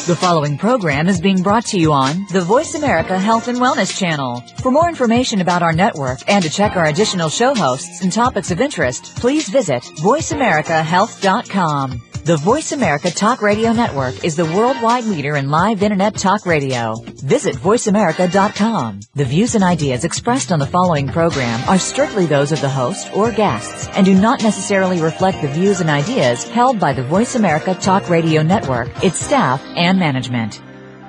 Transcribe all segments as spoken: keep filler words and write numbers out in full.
The following program is being brought to you on the Voice America Health and Wellness Channel. For more information about our network and to check our additional show hosts and topics of interest, please visit voice america health dot com. The Voice America Talk Radio Network is the worldwide leader in live Internet talk radio. Visit voice america dot com. The views and ideas expressed on the following program are strictly those of the host or guests and do not necessarily reflect the views and ideas held by the Voice America Talk Radio Network, its staff, and management.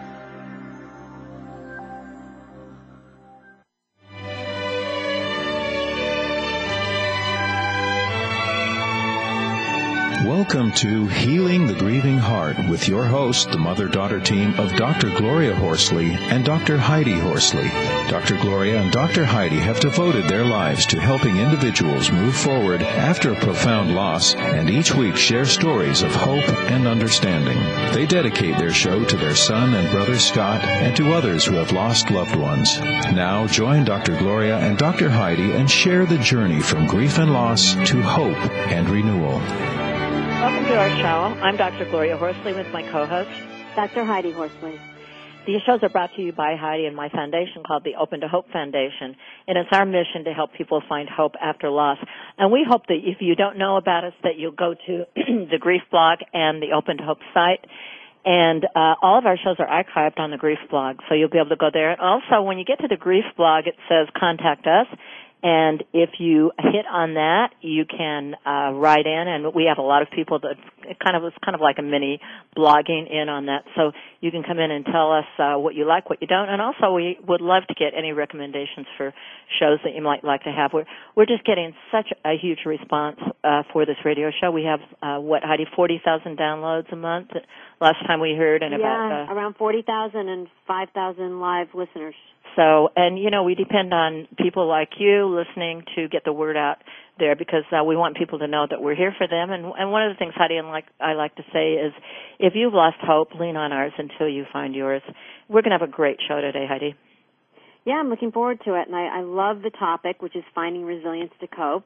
Welcome to Healing the Grieving Heart with your host, the mother-daughter team of Doctor Gloria Horsley and Doctor Heidi Horsley. Doctor Gloria and Doctor Heidi have devoted their lives to helping individuals move forward after a profound loss and each week share stories of hope and understanding. They dedicate their show to their son and brother Scott and to others who have lost loved ones. Now join Doctor Gloria and Doctor Heidi and share the journey from grief and loss to hope and renewal. Welcome to our show. I'm Doctor Gloria Horsley with my co-host, Doctor Heidi Horsley. These shows are brought to you by Heidi and my foundation called the Open to Hope Foundation, and it's our mission to help people find hope after loss. And we hope that if you don't know about us, that you'll go to the Grief blog and the Open to Hope site. And uh, all of our shows are archived on the Grief blog, so you'll be able to go there. And also, when you get to the Grief blog, it says Contact Us. And if you hit on that, you can uh, write in, and we have a lot of people that it kind of it's kind of like a mini blogging in on that. So you can come in and tell us uh, what you like, what you don't, and also we would love to get any recommendations for shows that you might like to have. We're we're just getting such a huge response uh, for this radio show. We have uh, what Heidi, forty thousand downloads a month. Last time we heard, and yeah, about uh, around forty thousand and five thousand live listeners. So, and, you know, we depend on people like you listening to get the word out there because uh, we want people to know that we're here for them. And, and one of the things, Heidi, and like, I like to say is if you've lost hope, lean on ours until you find yours. We're going to have a great show today, Heidi. Yeah, I'm looking forward to it. And I, I love the topic, which is finding resilience to cope.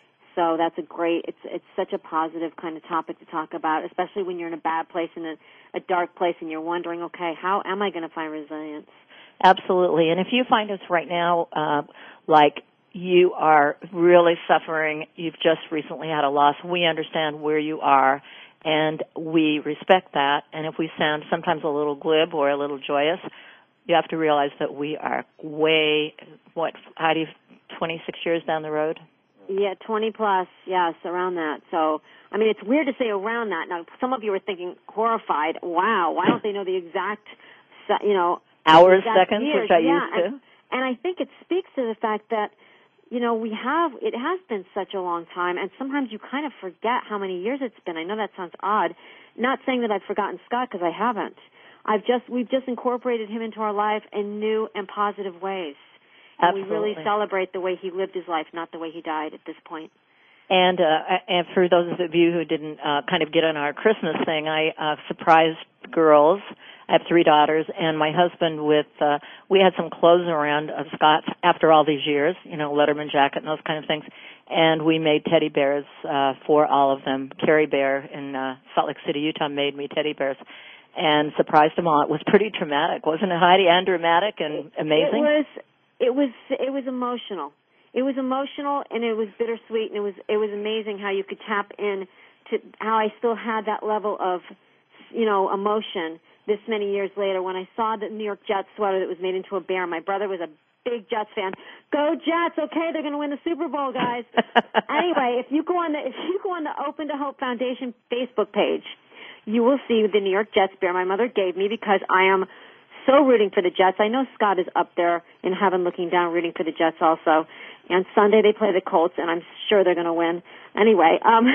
So that's a great, it's it's such a positive kind of topic to talk about, especially when you're in a bad place, in a, a dark place, and you're wondering, okay, how am I going to find resilience? Absolutely. And if you find us right now, uh, like you are really suffering, you've just recently had a loss, we understand where you are, and we respect that. And if we sound sometimes a little glib or a little joyous, you have to realize that we are way, what, Heidi, twenty-six years down the road? Yeah, twenty plus, yes, around that. So, I mean, it's weird to say around that. Now, some of you are thinking, horrified, wow, why don't they know the exact, you know, hours, exact seconds, years? which I yeah, used to. And, and I think it speaks to the fact that, you know, we have, it has been such a long time, and sometimes you kind of forget how many years it's been. I know that sounds odd. Not saying that I've forgotten Scott, because I haven't. I've just, we've just incorporated him into our life in new and positive ways. And Absolutely. we really celebrate the way he lived his life, not the way he died at this point. And uh, and for those of you who didn't uh, kind of get on our Christmas thing, I uh, surprised girls. I have three daughters, and my husband with, uh, we had some clothes around of Scott's after all these years, you know, Letterman jacket and those kind of things, and we made teddy bears uh, for all of them. Carrie Bear in uh, Salt Lake City, Utah made me teddy bears and surprised them all. It was pretty traumatic, wasn't it, Heidi? And dramatic and amazing? It was, it was, it was emotional. It was emotional, and it was bittersweet, and it was it was amazing how you could tap in to how I still had that level of, you know, emotion this many years later when I saw the New York Jets sweater that was made into a bear. My brother was a big Jets fan. Go Jets! Okay, they're going to win the Super Bowl, guys. Anyway, if you go on the if you go on the Open to Hope Foundation Facebook page, you will see the New York Jets bear my mother gave me because I am so rooting for the Jets. I know Scott is up there in heaven looking down rooting for the Jets also. And Sunday they play the Colts, and I'm sure they're going to win. Anyway, um,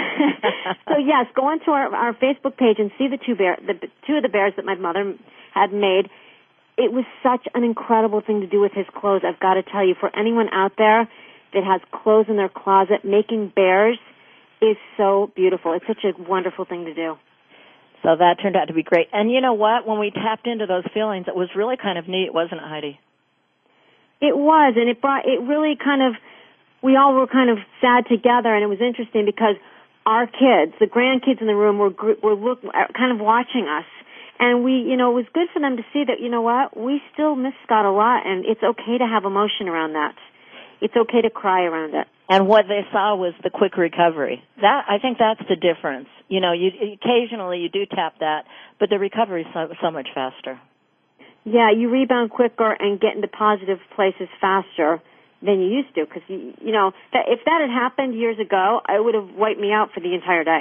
so yes, go onto our, our Facebook page and see the two bear, the two of the bears that my mother had made. It was such an incredible thing to do with his clothes. I've got to tell you, for anyone out there that has clothes in their closet, making bears is so beautiful. It's such a wonderful thing to do. So that turned out to be great. And you know what? When we tapped into those feelings, it was really kind of neat, wasn't it, Heidi? It was, and it brought, it really kind of, we all were kind of sad together, and it was interesting because our kids, the grandkids in the room, were were look, kind of watching us, And we, you know, it was good for them to see that, you know what, we still miss Scott a lot, and it's okay to have emotion around that. It's okay to cry around it. And what they saw was the quick recovery. That, I think that's the difference. You know, you occasionally you do tap that, but the recovery is so, so much faster. Yeah, you rebound quicker and get into positive places faster than you used to, because, you, you know, that, if that had happened years ago, it would have wiped me out for the entire day.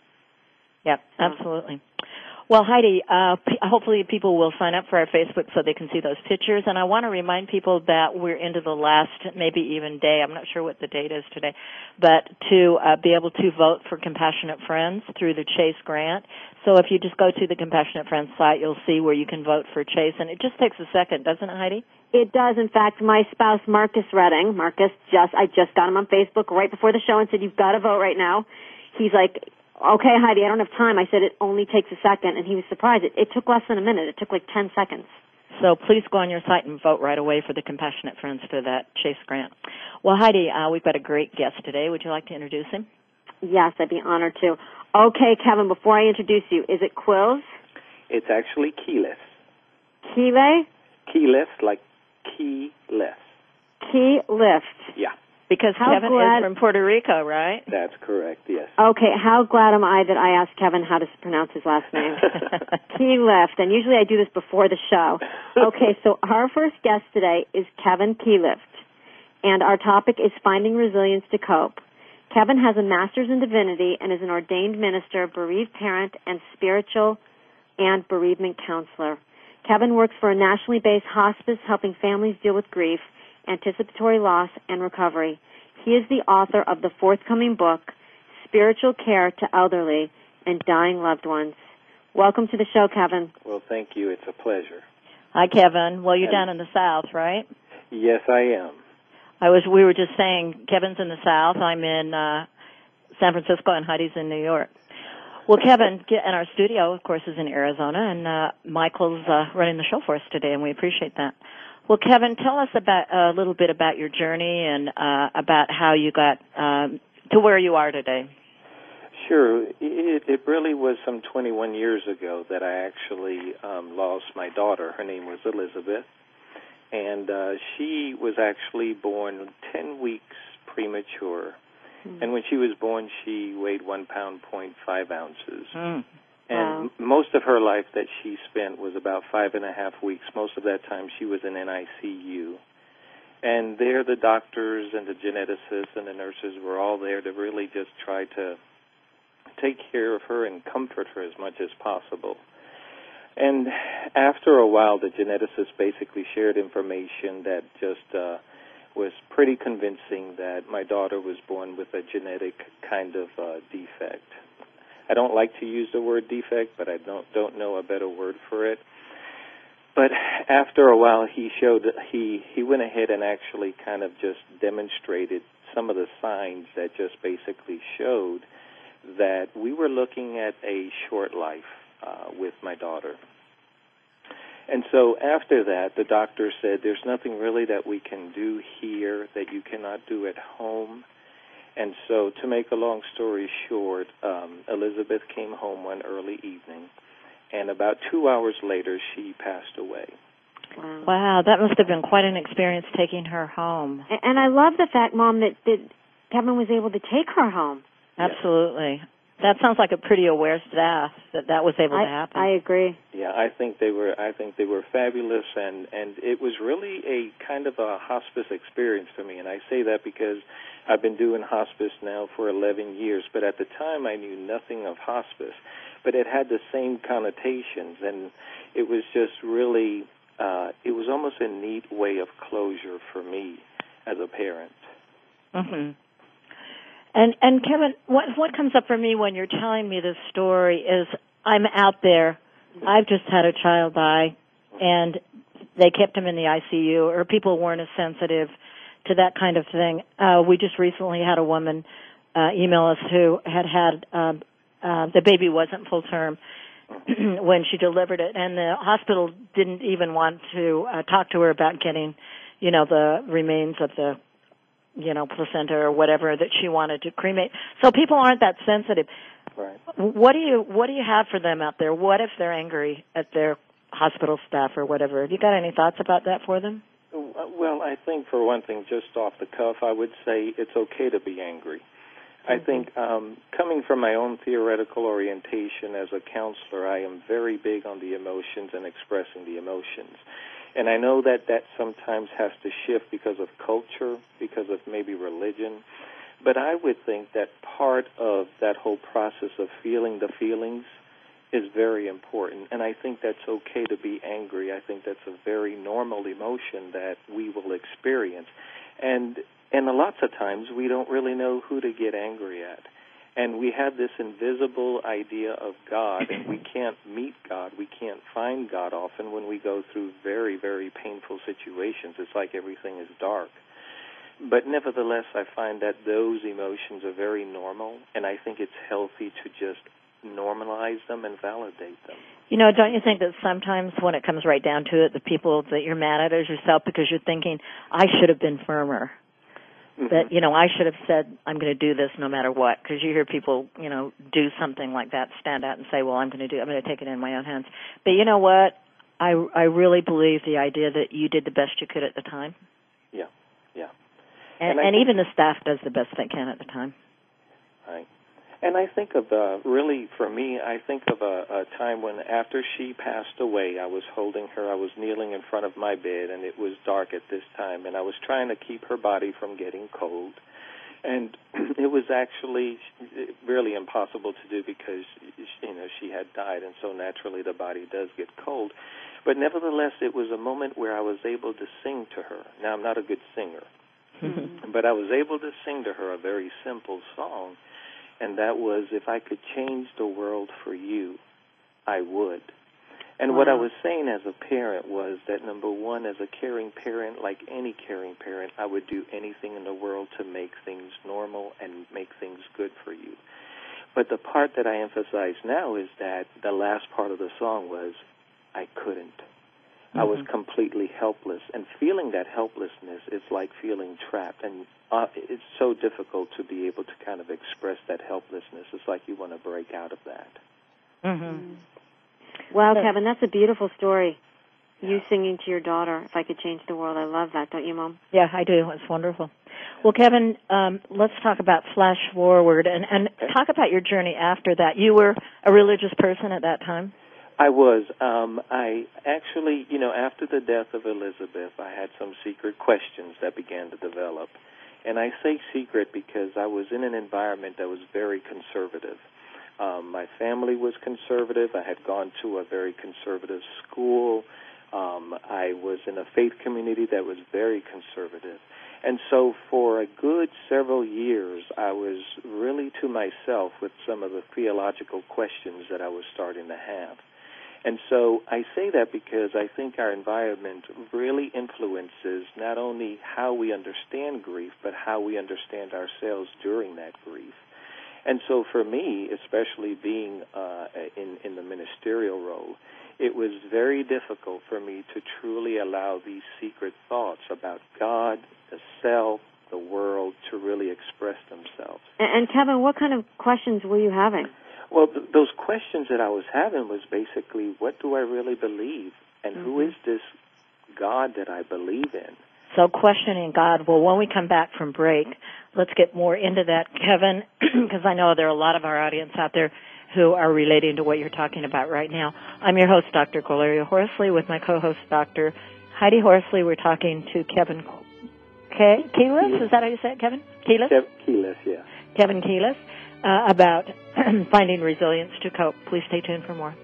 Yep, absolutely. Well, Heidi, uh, p- hopefully people will sign up for our Facebook so they can see those pictures. And I want to remind people that we're into the last, maybe even day, I'm not sure what the date is today, but to uh, be able to vote for Compassionate Friends through the Chase grant. So if you just go to the Compassionate Friends site, you'll see where you can vote for Chase. And it just takes a second, doesn't it, Heidi? It does. In fact, my spouse, Marcus Redding, Marcus, just I just got him on Facebook right before the show and said, you've got to vote right now. He's like, okay, Heidi, I don't have time. I said it only takes a second, and he was surprised. It, it took less than a minute. It took like ten seconds. So please go on your site and vote right away for the Compassionate Friends for that Chase grant. Well, Heidi, uh, we've got a great guest today. Would you like to introduce him? Yes, I'd be honored to. Okay, Kevin, before I introduce you, is it Quills? It's actually keyless. Keyless? Keyless, like keyless. Key lift. Yeah. Because How Kevin glad- is from Puerto Rico, right? That's correct, yes. Okay, how glad am I that I asked Kevin how to pronounce his last name. Key lift, and usually I do this before the show. Okay, so our first guest today is Kevin Keelift, and our topic is finding resilience to cope. Kevin has a master's in divinity and is an ordained minister, bereaved parent, and spiritual and bereavement counselor. Kevin works for a nationally based hospice helping families deal with grief, anticipatory loss, and recovery. He is the author of the forthcoming book, Spiritual Care to Elderly and Dying Loved Ones. Welcome to the show, Kevin. Well, thank you. It's a pleasure. Hi, Kevin. Well, you're And- down in the South, right? Yes, I am. I was. We were just saying Kevin's in the South. I'm in uh, San Francisco, and Heidi's in New York. Well, Kevin, get, and our studio, of course, is in Arizona, and uh, Michael's uh, running the show for us today, and we appreciate that. Well, Kevin, tell us about a little bit about your journey and uh, about how you got um, to where you are today. Sure. It, it really was some twenty-one years ago that I actually um, lost my daughter. Her name was Elizabeth, and uh, she was actually born ten weeks premature. Mm. And when she was born, she weighed one pound point five ounces. Mm. And wow. Most of her life that she spent was about five and a half weeks. Most of that time she was in N I C U. And there the doctors and the geneticists and the nurses were all there to really just try to take care of her and comfort her as much as possible. And after a while, the geneticists basically shared information that just uh, was pretty convincing that my daughter was born with a genetic kind of uh, defect. I don't like to use the word defect, but I don't don't know a better word for it. But after a while, he showed he he went ahead and actually kind of just demonstrated some of the signs that just basically showed that we were looking at a short life uh, with my daughter. And so after that, the doctor said, "There's nothing really that we can do here that you cannot do at home." And so, to make a long story short, um, Elizabeth came home one early evening, and about two hours later, she passed away. Wow, wow that must have been quite an experience taking her home. And I love the fact, Mom, that, that Kevin was able to take her home. Absolutely. Yes. That sounds like a pretty aware staff that that was able I, to happen. I agree. Yeah, I think they were. I think they were fabulous, and and it was really a kind of a hospice experience for me. And I say that because I've been doing hospice now for eleven years, but at the time I knew nothing of hospice. But it had the same connotations, and it was just really, uh, it was almost a neat way of closure for me as a parent. Mm-hmm. And and Kevin, what what comes up for me when you're telling me this story is I'm out there, I've just had a child die, and they kept him in the I C U, or people weren't as sensitive to that kind of thing. Uh, we just recently had a woman uh, email us who had had um, uh, the baby wasn't full term when she delivered it, and the hospital didn't even want to uh, talk to her about getting, you know, the remains of the, you know, placenta or whatever that she wanted to cremate. So people aren't that sensitive. Right. What do you What do you have for them out there? What if they're angry at their hospital staff or whatever? Have you got any thoughts about that for them? Well, I think for one thing, just off the cuff, I would say it's okay to be angry. Mm-hmm. I think um, coming from my own theoretical orientation as a counselor, I am very big on the emotions and expressing the emotions. And I know that that sometimes has to shift because of culture, because of maybe religion. But I would think that part of that whole process of feeling the feelings is very important. And I think that's okay to be angry. I think that's a very normal emotion that we will experience. And and lots of times we don't really know who to get angry at. And we have this invisible idea of God, and we can't meet God. We can't find God often when we go through very, very painful situations. It's like everything is dark. But nevertheless, I find that those emotions are very normal, and I think it's healthy to just normalize them and validate them. You know, don't you think that sometimes when it comes right down to it, the people that you're mad at is yourself because you're thinking, I should have been firmer. Mm-hmm. That, you know, I should have said, I'm going to do this no matter what, because you hear people, you know, do something like that, stand out and say, well, I'm going to do, I'm going to take it in my own hands. But you know what? I, I really believe the idea that you did the best you could at the time. Yeah, yeah. And, and, and even the staff does the best they can at the time. Right. And I think of, uh, really, for me, I think of a, a time when after she passed away, I was holding her, I was kneeling in front of my bed, and it was dark at this time, and I was trying to keep her body from getting cold. And it was actually really impossible to do because, you know, she had died, and so naturally the body does get cold. But nevertheless, it was a moment where I was able to sing to her. Now, I'm not a good singer, mm-hmm. but I was able to sing to her a very simple song. And that was, if I could change the world for you, I would. And wow. What I was saying as a parent was that, number one, as a caring parent, like any caring parent, I would do anything in the world to make things normal and make things good for you. But the part that I emphasize now is that the last part of the song was, I couldn't. Mm-hmm. I was completely helpless. And feeling that helplessness is like feeling trapped. And uh, it's so difficult to be able to kind of express that helplessness. It's like you want to break out of that. Mm-hmm. Wow, Kevin, that's a beautiful story. You singing to your daughter, if I could change the world. I love that, don't you, Mom? Yeah, I do. It's wonderful. Well, Kevin, um, let's talk about flash forward and, and talk about your journey after that. You were a religious person at that time? I was. Um, I actually, you know, after the death of Elizabeth, I had some secret questions that began to develop. And I say secret because I was in an environment that was very conservative. Um, my family was conservative. I had gone to a very conservative school. Um, I was in a faith community that was very conservative. And so for a good several years, I was really to myself with some of the theological questions that I was starting to have. And so I say that because I think our environment really influences not only how we understand grief, but how we understand ourselves during that grief. And so for me, especially being uh, in, in the ministerial role, it was very difficult for me to truly allow these secret thoughts about God, the self, the world, to really express themselves. And, and Kevin, what kind of questions were you having? Well, th- those questions that I was having was basically, what do I really believe? And mm-hmm. who is this God that I believe in? So questioning God. Well, when we come back from break, let's get more into that, Kevin, because I know there are a lot of our audience out there who are relating to what you're talking about right now. I'm your host, Doctor Gloria Horsley, with my co-host, Doctor Heidi Horsley. We're talking to Kevin Ke- Keelis. Is that how you say it, Kevin? Keelis? Kev- Keelis, yeah. Kevin Keelis, uh, about finding resilience to cope. Please stay tuned for more.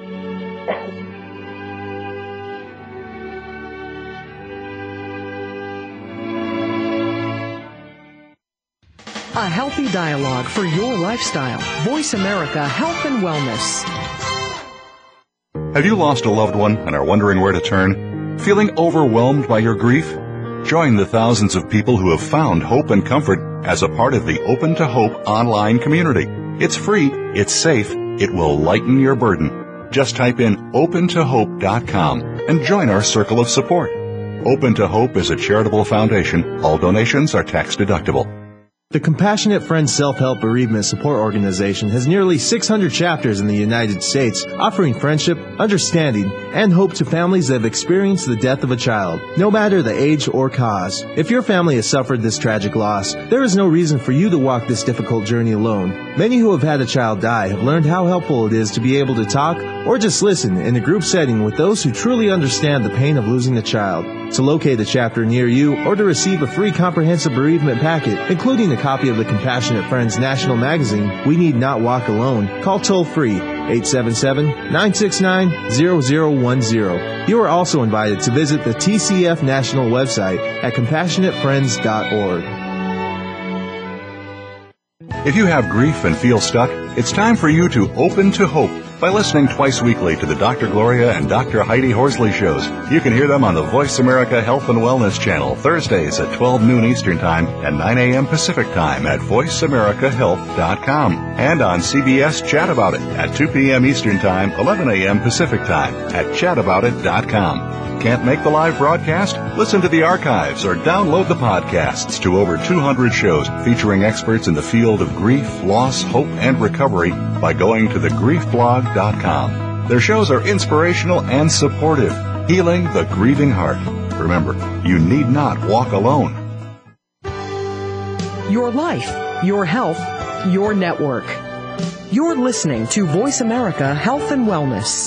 A healthy dialogue for your lifestyle. Voice America Health and Wellness. Have you lost a loved one and are wondering where to turn? Feeling overwhelmed by your grief? Join the thousands of people who have found hope and comfort as a part of the Open to Hope online community. It's free, it's safe, it will lighten your burden. Just type in open to hope dot com and join our circle of support. Open to Hope is a charitable foundation. All donations are tax deductible. The Compassionate Friends Self-Help Bereavement Support Organization has nearly six hundred chapters in the United States, offering friendship, understanding, and hope to families that have experienced the death of a child, no matter the age or cause. If your family has suffered this tragic loss, there is no reason for you to walk this difficult journey alone. Many who have had a child die have learned how helpful it is to be able to talk or just listen in a group setting with those who truly understand the pain of losing a child. To locate a chapter near you or to receive a free comprehensive bereavement packet, including a copy of the Compassionate Friends National Magazine, We Need Not Walk Alone, call toll-free eight seven seven, nine six nine, zero zero one zero. You are also invited to visit the T C F National website at compassionate friends dot org. If you have grief and feel stuck, it's time for you to open to hope by listening twice weekly to the Doctor Gloria and Doctor Heidi Horsley shows. You can hear them on the Voice America Health and Wellness channel Thursdays at twelve noon Eastern Time and nine a.m. Pacific Time at voice america health dot com and on C B S Chat About It at two p.m. Eastern Time, eleven a.m. Pacific Time at chat about it dot com. Can't make the live broadcast? Listen to the archives or download the podcasts to over two hundred shows featuring experts in the field of grief, loss, hope, and recovery by going to the grief blog dot com. Their shows are inspirational and supportive, healing the grieving heart. Remember, you need not walk alone. Your life, your health, your network. You're listening to Voice America Health and Wellness.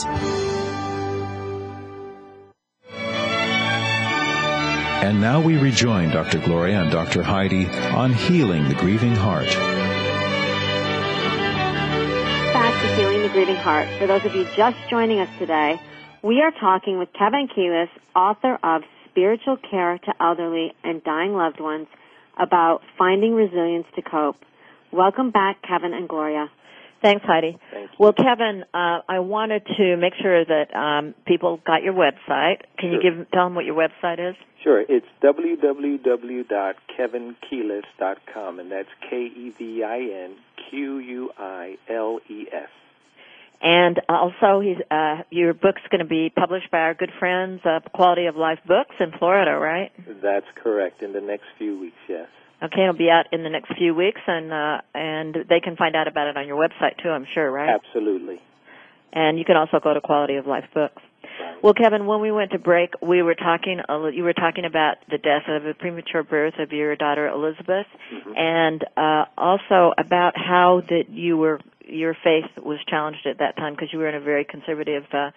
And now we rejoin Doctor Gloria and Doctor Heidi on Healing the Grieving Heart. Back to Healing the Grieving Heart. For those of you just joining us today, we are talking with Kevin Keelis, author of Spiritual Care to Elderly and Dying Loved Ones, about finding resilience to cope. Welcome back, Kevin and Gloria. Thanks, Heidi. Thank you. Well, Kevin, uh, I wanted to make sure that um, people got your website. Can Sure. you give tell them what your website is? Sure. It's w w w dot kevin keelis dot com, and that's K E V I N Q U I L E S. And also, he's, uh, your book's going to be published by our good friends, uh, Quality of Life Books in Florida, right? That's correct. In the next few weeks, yes. Okay, it'll be out in the next few weeks, and uh, and they can find out about it on your website too, I'm sure, right? Absolutely. And you can also go to Quality of Life Books. Right. Well, Kevin, when we went to break, we were talking. You were talking about the death of a premature birth of your daughter Elizabeth, Mm-hmm. and uh, also about how that you were your faith was challenged at that time because you were in a very conservative uh,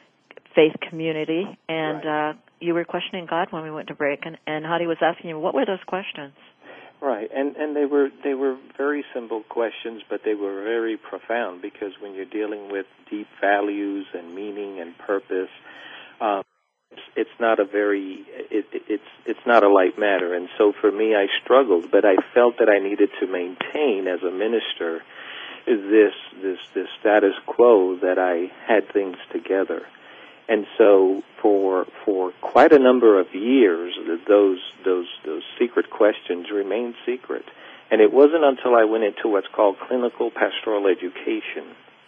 faith community, and Right. uh, you were questioning God when we went to break. And, and Heidi was asking you, what were those questions? Right, and and they were they were very simple questions, but they were very profound because when you're dealing with deep values and meaning and purpose, um, it's, it's not a very it, it, it's it's not a light matter. And so for me, I struggled, but I felt that I needed to maintain as a minister this this this status quo that I had things together. And so for for quite a number of years, those those those secret questions remained secret. And it wasn't until I went into what's called clinical pastoral education,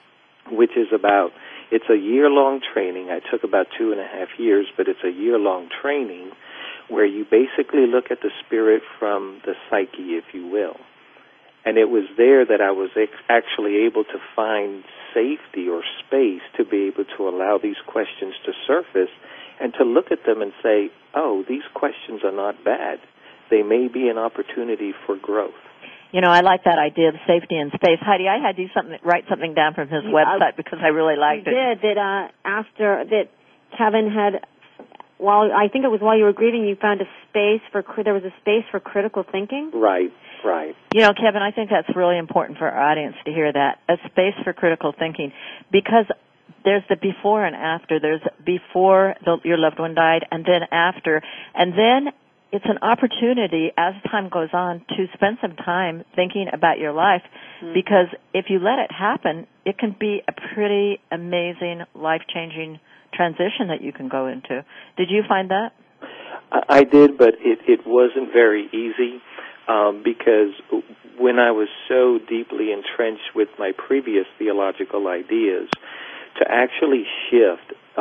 which is about, it's a year-long training. I took about two and a half years, but it's a year-long training where you basically look at the spirit from the psyche, if you will. And it was there that I was ex- actually able to find safety or space to be able to allow these questions to surface and to look at them and say, oh, these questions are not bad. They may be an opportunity for growth. You know, I like that idea of safety and space. Heidi, I had you something, write something down from his You- website I- because I really liked you it. did that uh, after that Kevin had, while I think it was while you were grieving, you found a space for there was a space for critical thinking. Right, right. You know, Kevin, I think that's really important for our audience to hear that, a space for critical thinking, because there's the before and after. There's before the, your loved one died, and then after, and then it's an opportunity as time goes on to spend some time thinking about your life, mm-hmm. because if you let it happen, it can be a pretty amazing, life-changing transition that you can go into. Did you find that? I did, but it, it wasn't very easy um, because when I was so deeply entrenched with my previous theological ideas, to actually shift um,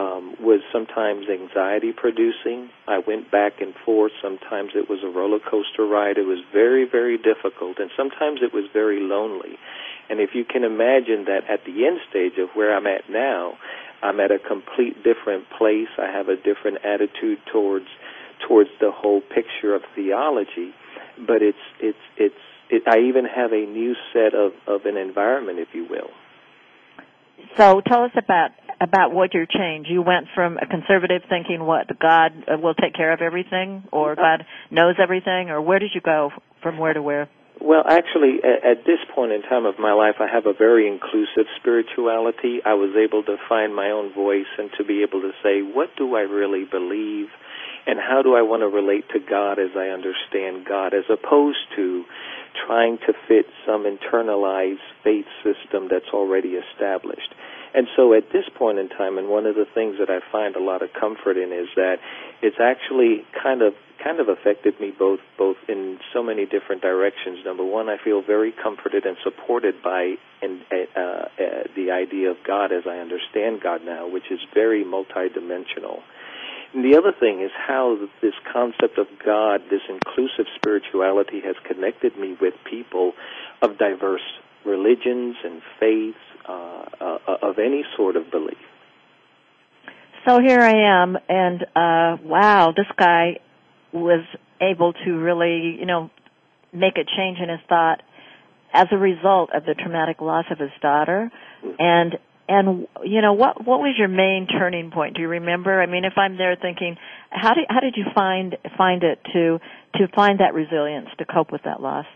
was sometimes anxiety-producing. I went back and forth. Sometimes it was a roller coaster ride. It was very, very difficult, and sometimes it was very lonely. And if you can imagine that at the end stage of where I'm at now, I'm at a complete different place. I have a different attitude towards towards the whole picture of theology. But it's it's it's it, I even have a new set of, of an environment, if you will. So tell us about about what your change. You went from a conservative thinking, what, God will take care of everything, or God knows everything, or where did you go from where to where? Well, actually, at, at this point in time of my life, I have a very inclusive spirituality. I was able to find my own voice and to be able to say, what do I really believe, and how do I want to relate to God as I understand God, as opposed to trying to fit some internalized faith system that's already established. And so at this point in time, and one of the things that I find a lot of comfort in is that it's actually kind of kind of affected me both both in so many different directions. Number one, I feel very comforted and supported by in, uh, uh, the idea of God as I understand God now, which is very multidimensional. And the other thing is how this concept of God, this inclusive spirituality, has connected me with people of diverse religions and faiths, uh, uh, of any sort of belief. So here I am, and uh, wow, this guy was able to really, you know, make a change in his thought as a result of the traumatic loss of his daughter. And And, you know, what what was your main turning point? Do you remember? I mean, if I'm there thinking, how did how did you find find it to to find that resilience to cope with that loss?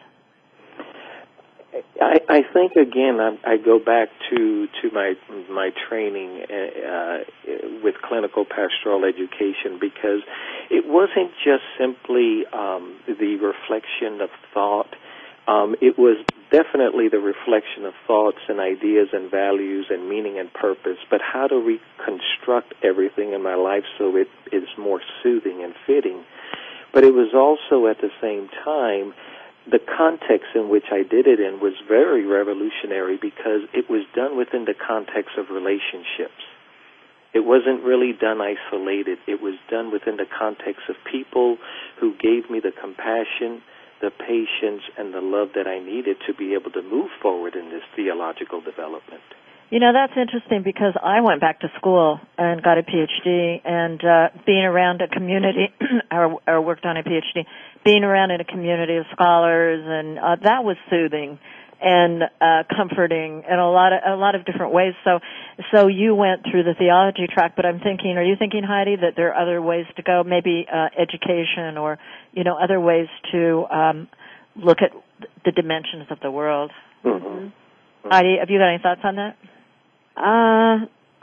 I, I think again I, I go back to to my my training uh, with clinical pastoral education, because it wasn't just simply um, the reflection of thought. Um, it was definitely the reflection of thoughts and ideas and values and meaning and purpose, but how to reconstruct everything in my life so it is more soothing and fitting. But it was also at the same time, the context in which I did it in was very revolutionary, because it was done within the context of relationships. It wasn't really done isolated. It was done within the context of people who gave me the compassion, the patience, and the love that I needed to be able to move forward in this theological development. You know, that's interesting, because I went back to school and got a P H D, and uh, being around a community, or, or worked on a P H D, being around in a community of scholars, and uh, that was soothing and uh, comforting in a lot of a lot of different ways. So, so you went through the theology track, but I'm thinking, are you thinking, Heidi, that there are other ways to go, maybe uh, education, or you know, other ways to um, look at the dimensions of the world? Mm-hmm. Mm-hmm. Heidi, have you got any thoughts on that? Uh,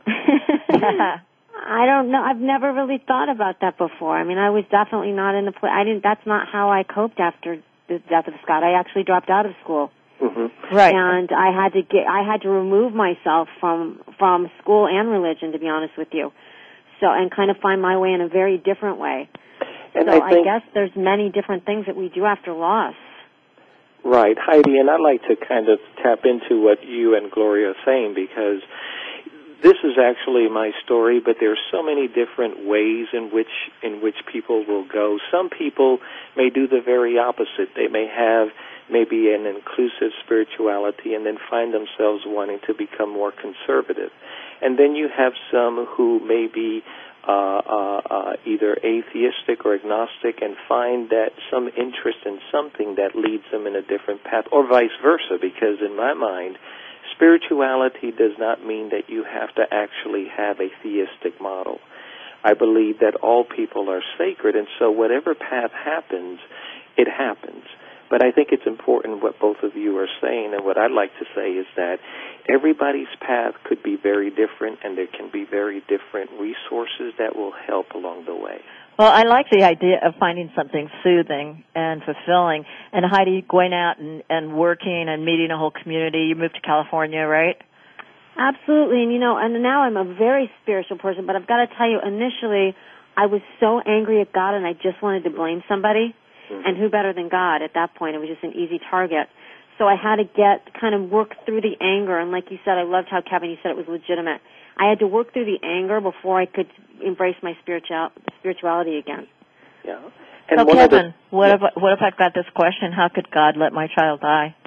I don't know. I've never really thought about that before. I mean, I was definitely not in the place. I didn't. That's not how I coped after the death of Scott. I actually dropped out of school. Mm-hmm. Right. And I had to get. I had to remove myself from from school and religion, to be honest with you. So, and kind of find my way in a very different way. And so I, think, I guess there's many different things that we do after loss. Right, Heidi, and I'd like to kind of tap into what you and Gloria are saying, because this is actually my story, but there's so many different ways in which in which people will go. Some people may do the very opposite. They may have maybe an inclusive spirituality and then find themselves wanting to become more conservative. And then you have some who may be Uh, uh, uh, either atheistic or agnostic, and find that some interest in something that leads them in a different path, or vice versa, because in my mind, spirituality does not mean that you have to actually have a theistic model. I believe that all people are sacred, and so whatever path happens, it happens. But I think it's important what both of you are saying, and what I'd like to say is that everybody's path could be very different, and there can be very different resources that will help along the way. Well, I like the idea of finding something soothing and fulfilling. And Heidi, going out and, and working and meeting a whole community, you moved to California, right? Absolutely. And, you know, and now I'm a very spiritual person, but I've got to tell you, initially, I was so angry at God, and I just wanted to blame somebody. Mm-hmm. And who better than God at that point? It was just an easy target. So I had to get, kind of work through the anger. And like you said, I loved how, Kevin, you said it was legitimate. I had to work through the anger before I could embrace my spiritual spirituality again. Yeah. And so, one Kevin, the, what yeah. if what if I've got this question? How could God let my child die?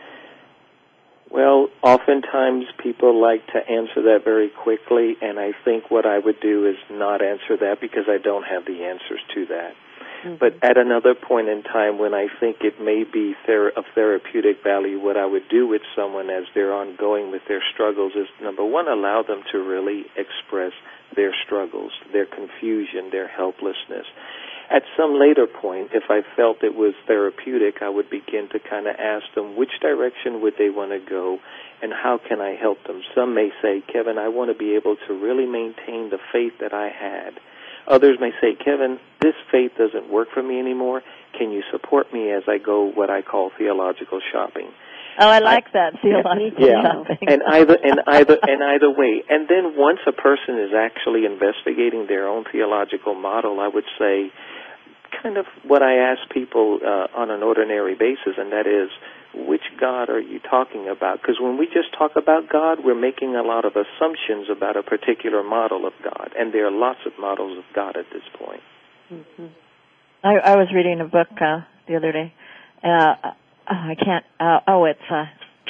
Well, oftentimes people like to answer that very quickly, and I think what I would do is not answer that because I don't have the answers to that. Mm-hmm. But at another point in time when I think it may be ther- of therapeutic value, what I would do with someone as they're ongoing with their struggles is, number one, allow them to really express their struggles, their confusion, their helplessness. At some later point, if I felt it was therapeutic, I would begin to kind of ask them which direction would they want to go and how can I help them. Some may say, Kevin, I want to be able to really maintain the faith that I had. Others may say, Kevin, this faith doesn't work for me anymore. Can you support me as I go what I call theological shopping? Oh, I like I, that theological yeah, shopping. and either and either and either way. And then once a person is actually investigating their own theological model, I would say, kind of what I ask people uh, on an ordinary basis, and that is, which God are you talking about? Because when we just talk about God, we're making a lot of assumptions about a particular model of God, and there are lots of models of God at this point. Mm-hmm. I, I was reading a book uh, the other day. Uh, oh, I can't. Uh, oh, it's. Uh,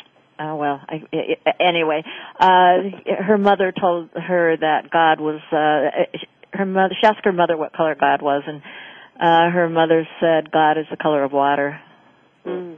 oh well. I, it, anyway, uh, her mother told her that God was. Uh, her mother. She asked her mother what color God was, and uh, her mother said God is the color of water. Mm.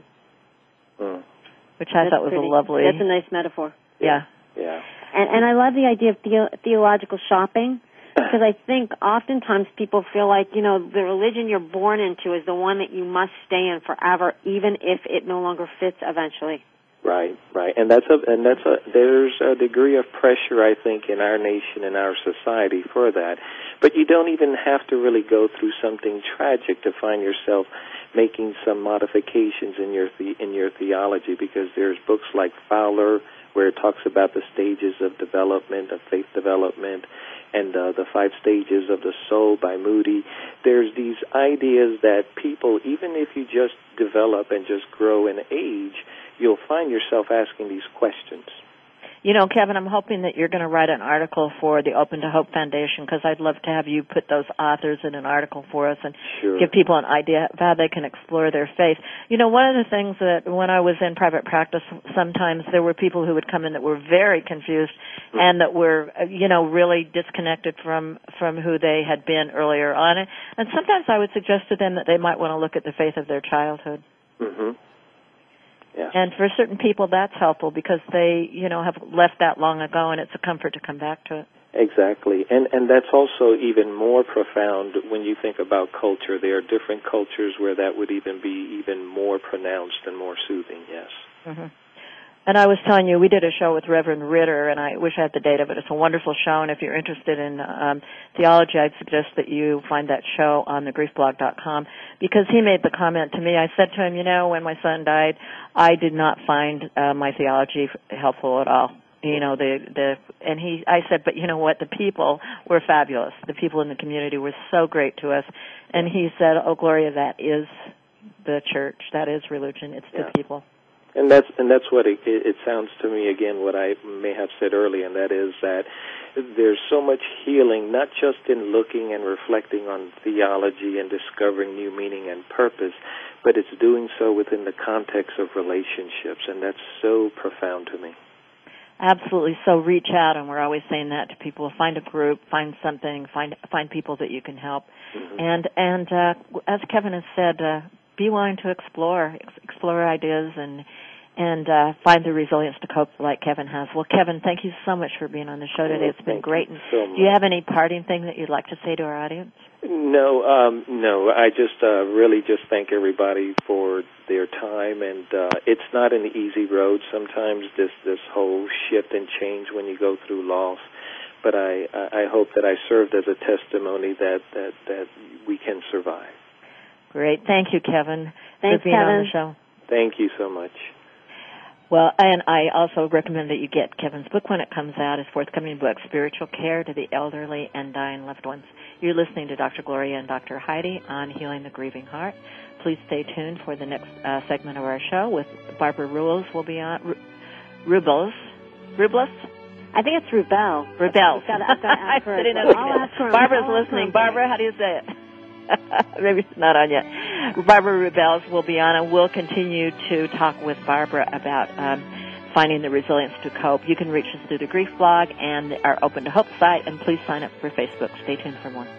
Mm. Which I that's thought was pretty, a lovely. That's a nice metaphor. Yeah. Yeah. And, and I love the idea of theo- theological shopping, because I think oftentimes people feel like, you know, the religion you're born into is the one that you must stay in forever, even if it no longer fits eventually. Right, right, and that's a and that's a there's a degree of pressure, I think, in our nation and our society for that. But you don't even have to really go through something tragic to find yourself making some modifications in your the, in your theology, because there's books like Fowler where it talks about the stages of development, of faith development, and uh, the five stages of the soul by Moody. There's these ideas that people, even if you just develop and just grow in age, you'll find yourself asking these questions. You know, Kevin, I'm hoping that you're going to write an article for the Open to Hope Foundation, because I'd love to have you put those authors in an article for us and sure. give people an idea of how they can explore their faith. You know, one of the things that when I was in private practice, sometimes there were people who would come in that were very confused mm-hmm. and that were, you know, really disconnected from, from who they had been earlier on. And sometimes I would suggest to them that they might want to look at the faith of their childhood. Mm-hmm. Yeah. And for certain people, that's helpful because they, you know, have left that long ago, and it's a comfort to come back to it. Exactly. And and that's also even more profound when you think about culture. There are different cultures where that would even be even more pronounced and more soothing, yes. Mm-hmm. And I was telling you, we did a show with Reverend Ritter, and I wish I had the data, but it's a wonderful show, and if you're interested in um, theology, I'd suggest that you find that show on the grief blog dot com, because he made the comment to me. I said to him, you know, when my son died, I did not find uh, my theology helpful at all. You know, the, the, and he, I said, but you know what, the people were fabulous. The people in the community were so great to us. And he said, oh, Gloria, that is the church. That is religion. It's yeah. the people. And that's and that's what it, it sounds to me, again, what I may have said earlier, and that is that there's so much healing, not just in looking and reflecting on theology and discovering new meaning and purpose, but it's doing so within the context of relationships, and that's so profound to me. Absolutely. So reach out, and we're always saying that to people. Find a group, find something, find find people that you can help. Mm-hmm. And and uh, as Kevin has said, uh, be willing to explore, explore ideas and and uh, find the resilience to cope like Kevin has. Well, Kevin, thank you so much for being on the show today. It's been thank great. You so much. Do you have any parting thing that you'd like to say to our audience? No, um, no. I just uh, really just thank everybody for their time, and uh, it's not an easy road. Sometimes this this whole shift and change when you go through loss. But I I hope that I served as a testimony that that that we can survive. Great, thank you, Kevin, Thanks, for being Kevin. on the show. Thank you so much. Well, and I also recommend that you get Kevin's book when it comes out, his forthcoming book, Spiritual Care to the Elderly and Dying Loved Ones. You're listening to Doctor Gloria and Doctor Heidi on Healing the Grieving Heart. Please stay tuned for the next uh, segment of our show with Barbara Rubles will be on. Ru- Rubles? Rubles? I think it's Rubel. Rubel. I've got to, I've got to ask her. Sitting Well. I'll ask her. Barbara's I'll ask listening. her. Barbara, how do you say it? Maybe it's not on yet. Barbara Rubels will be on, and we'll continue to talk with Barbara about um, finding the resilience to cope. You can reach us through the Grief blog and our Open to Hope site, and please sign up for Facebook. Stay tuned for more.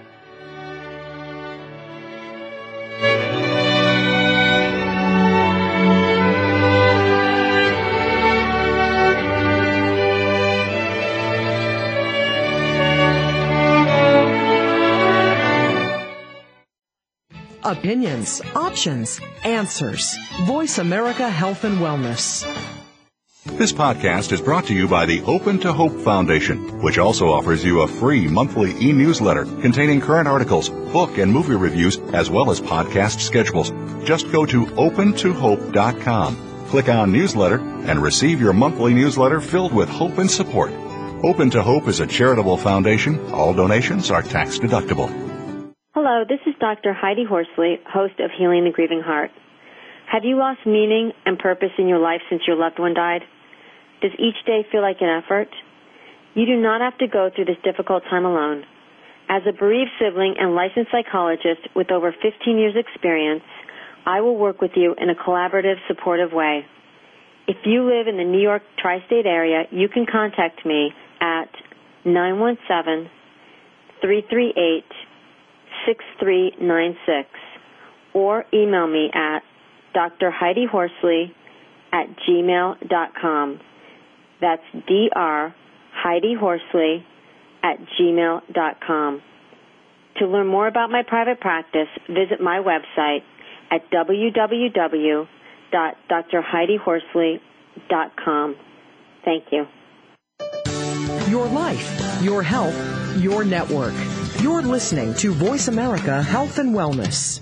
Opinions, options, answers. Voice America Health and Wellness. This podcast is brought to you by the Open to Hope Foundation, which also offers you a free monthly e-newsletter containing current articles, book and movie reviews, as well as podcast schedules. Just go to open to hope dot com, click on Newsletter, and receive your monthly newsletter filled with hope and support. Open to Hope is a charitable foundation. All donations are tax deductible. Hello, this is Doctor Heidi Horsley, host of Healing the Grieving Heart. Have you lost meaning and purpose in your life since your loved one died? Does each day feel like an effort? You do not have to go through this difficult time alone. As a bereaved sibling and licensed psychologist with over fifteen years experience, I will work with you in a collaborative, supportive way. If you live in the New York tri-state area, you can contact me at nine one seven, three three eight, six three nine six or email me at D R Heidi Horsley at gmail dot com. That's D R Heidi Horsley at gmail dot com. To learn more about my private practice, visit my website at w w w dot d r heidi horsley dot com. Thank you. Your life, your health, your network. You're listening to Voice America Health and Wellness.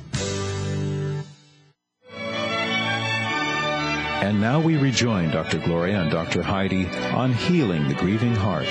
And now we rejoin Doctor Gloria and Doctor Heidi on Healing the Grieving Heart.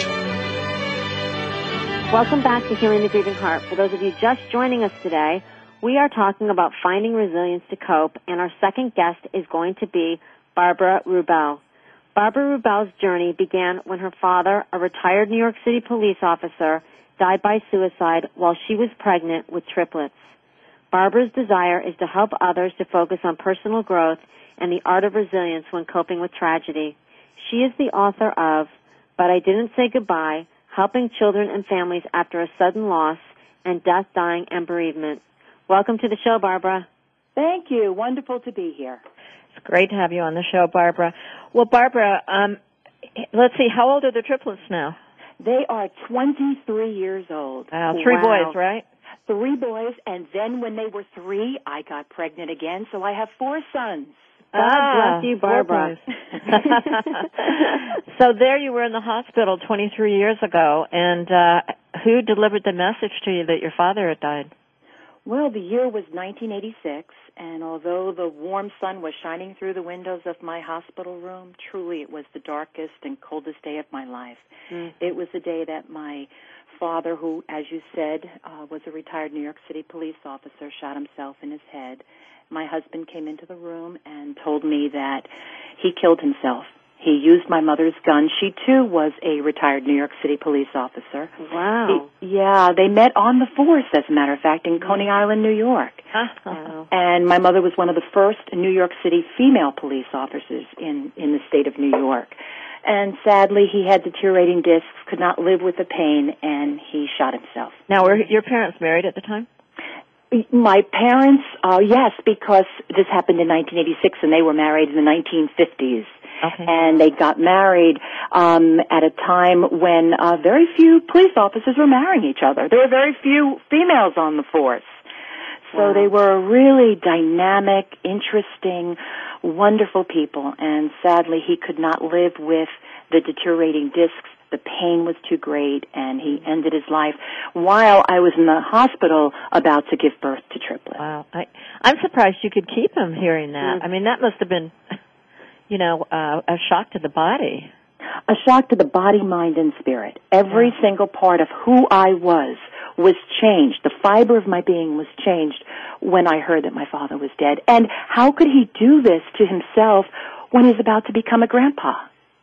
Welcome back to Healing the Grieving Heart. For those of you just joining us today, we are talking about finding resilience to cope, and our second guest is going to be Barbara Rubel. Barbara Rubel's journey began when her father, a retired New York City police officer, died by suicide while she was pregnant with triplets. Barbara's desire is to help others to focus on personal growth and the art of resilience when coping with tragedy. She is the author of But I Didn't Say Goodbye, Helping Children and Families After a Sudden Loss and Death, Dying, and Bereavement. Welcome to the show, Barbara. Thank you. Wonderful to be here. It's great to have you on the show, Barbara. Well, Barbara, um, let's see, how old are the triplets now? They are twenty-three years old. Wow, three wow. boys, right? Three boys, and then when they were three, I got pregnant again, so I have four sons. God ah, bless you, Barbara. So there you were in the hospital twenty-three years ago, and uh, who delivered the message to you that your father had died? Well, the year was nineteen eighty-six, and although the warm sun was shining through the windows of my hospital room, truly it was the darkest and coldest day of my life. Mm. It was the day that my father, who, as you said, uh, was a retired New York City police officer, shot himself in his head. My husband came into the room and told me that he killed himself. He used my mother's gun. She, too, was a retired New York City police officer. Wow. He, yeah, they met on the force, as a matter of fact, in Coney Island, New York. Wow. And my mother was one of the first New York City female police officers in, in the state of New York. And sadly, he had deteriorating discs, could not live with the pain, and he shot himself. Now, were your parents married at the time? My parents, uh, yes, because this happened in nineteen eighty-six, and they were married in the nineteen fifties. Okay. And they got married um, at a time when uh, very few police officers were marrying each other. There were very few females on the force. So wow. They were really dynamic, interesting, wonderful people. And sadly, he could not live with the deteriorating discs. The pain was too great, and he ended his life while I was in the hospital about to give birth to triplets. Wow. I, I'm surprised you could keep him hearing that. Mm. I mean, that must have been, you know, uh, a shock to the body. A shock to the body, mind, and spirit. Every yeah. single part of who I was was changed. The fiber of my being was changed when I heard that my father was dead. And how could he do this to himself when he's about to become a grandpa?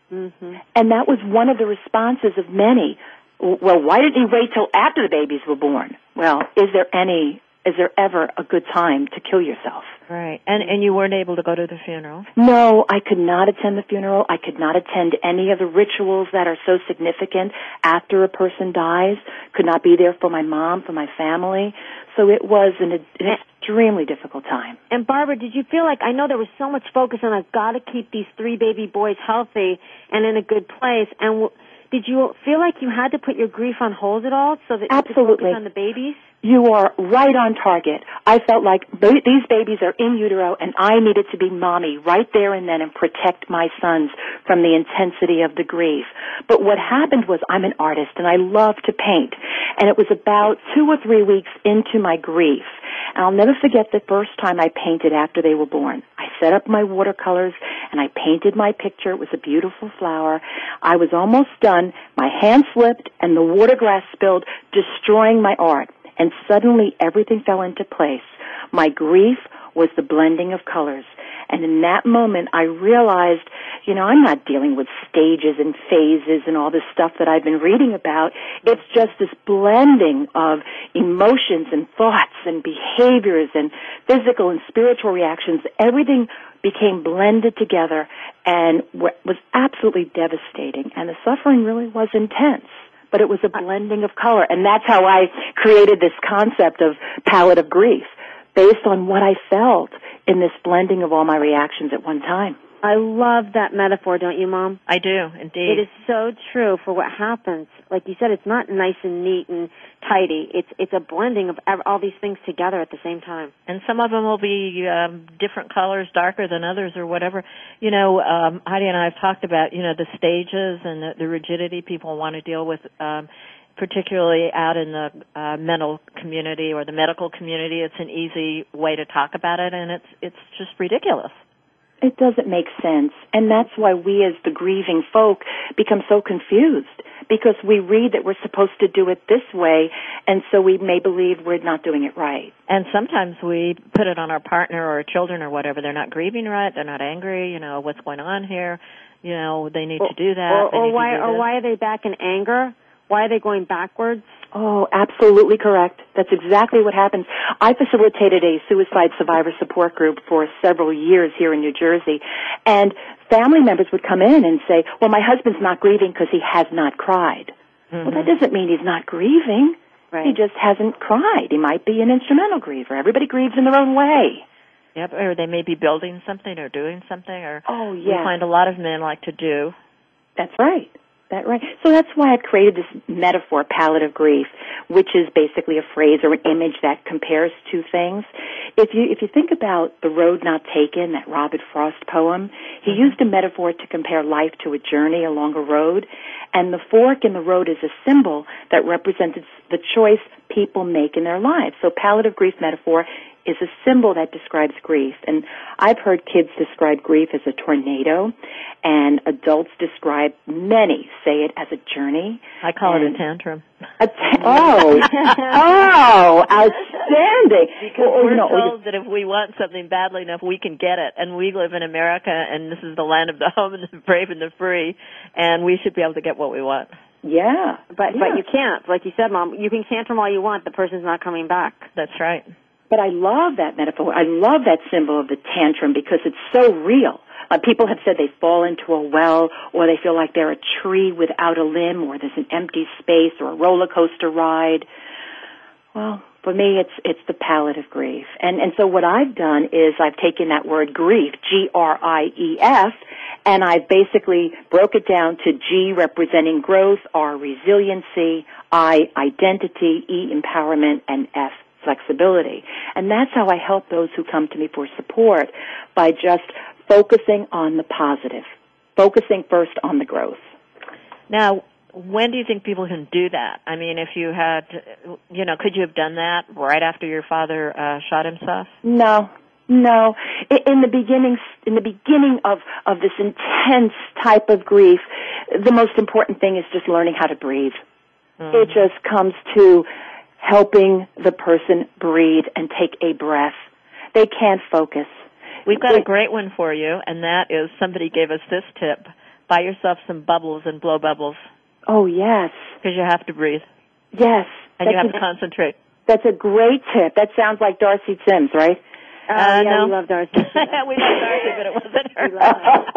Mm-hmm. And that was one of the responses of many. Well, why didn't he wait till after the babies were born? Well, is there any, is there ever a good time to kill yourself? Right. And and you weren't able to go to the funeral? No, I could not attend the funeral. I could not attend any of the rituals that are so significant after a person dies. Could not be there for my mom, for my family. So it was an, an extremely difficult time. And Barbara, did you feel like, I know there was so much focus on, I've got to keep these three baby boys healthy and in a good place, and w- did you feel like you had to put your grief on hold at all so that Absolutely. you could focus on the babies? You are right on target. I felt like th- these babies are in utero, and I needed to be mommy right there and then and protect my sons from the intensity of the grief. But what happened was, I'm an artist, and I love to paint. And it was about two or three weeks into my grief. And I'll never forget the first time I painted after they were born. I set up my watercolors, and I painted my picture. It was a beautiful flower. I was almost done. My hand slipped, and the water glass spilled, destroying my art. And suddenly everything fell into place. My grief was the blending of colors. And in that moment, I realized, you know, I'm not dealing with stages and phases and all this stuff that I've been reading about. It's just this blending of emotions and thoughts and behaviors and physical and spiritual reactions. Everything became blended together and was absolutely devastating. And the suffering really was intense. But it was a blending of color. And that's how I created this concept of palette of grief, based on what I felt in this blending of all my reactions at one time. I love that metaphor, don't you, Mom? I do, indeed. It is so true for what happens. Like you said, it's not nice and neat and tidy. It's it's a blending of all these things together at the same time. And some of them will be um, different colors, darker than others or whatever. You know, um, Heidi and I have talked about, you know, the stages and the, the rigidity people want to deal with, um, particularly out in the uh, mental community or the medical community. It's an easy way to talk about it, and it's it's just ridiculous. It doesn't make sense, and that's why we as the grieving folk become so confused, because we read that we're supposed to do it this way, and so we may believe we're not doing it right. And sometimes we put it on our partner or our children or whatever. They're not grieving right, they're not angry, you know, what's going on here, you know, they need or, to do that. Or, or why, or why are they back in anger? Why are they going backwards? Oh, absolutely correct. That's exactly what happens. I facilitated a suicide survivor support group for several years here in New Jersey, and family members would come in and say, well, my husband's not grieving because he has not cried. Mm-hmm. Well, that doesn't mean he's not grieving. Right. He just hasn't cried. He might be an instrumental griever. Everybody grieves in their own way. Yep, or they may be building something or doing something, or oh, yeah. we find a lot of men like to do. That's right. That right. So that's why I've created this metaphor, palette of grief, which is basically a phrase or an image that compares two things. If you if you think about The Road Not Taken, that Robert Frost poem, he mm-hmm. used a metaphor to compare life to a journey along a road, and the fork in the road is a symbol that represents the choice people make in their lives. So palette of grief metaphor is a symbol that describes grief. And I've heard kids describe grief as a tornado, and adults describe, many say it as a journey. I call and it a tantrum. A ta- oh, oh, outstanding. Because well, we're you know, told that if we want something badly enough, we can get it. And we live in America, and this is the land of the home and the brave and the free, and we should be able to get what we want. Yeah. But, yeah. but you can't. Like you said, Mom, you can tantrum all you want. The person's not coming back. That's right. But I love that metaphor. I love that symbol of the tantrum because it's so real. Uh, people have said they fall into a well, or they feel like they're a tree without a limb, or there's an empty space, or a roller coaster ride. Well, for me, it's it's the palette of grief. And and so what I've done is I've taken that word grief, G R I E F, and I've basically broke it down to G representing growth, R resiliency, I identity, E empowerment, and F flexibility. And that's how I help those who come to me for support, by just focusing on the positive, focusing first on the growth. Now, when do you think people can do that? I mean, if you had, you know, could you have done that right after your father uh, shot himself? No. No. In the beginning, in the beginning of, of this intense type of grief, the most important thing is just learning how to breathe. Mm-hmm. It just comes to helping the person breathe and take a breath. They can't focus. We've got a great one for you, and that is, somebody gave us this tip. buy yourself some bubbles and blow bubbles. Oh, yes. Because you have to breathe. Yes. And you have to concentrate. That's a great tip. That sounds like Darcy Sims, right? Uh, Uh, yeah, no. we love Darcy. we love Darcy, but it wasn't her. We love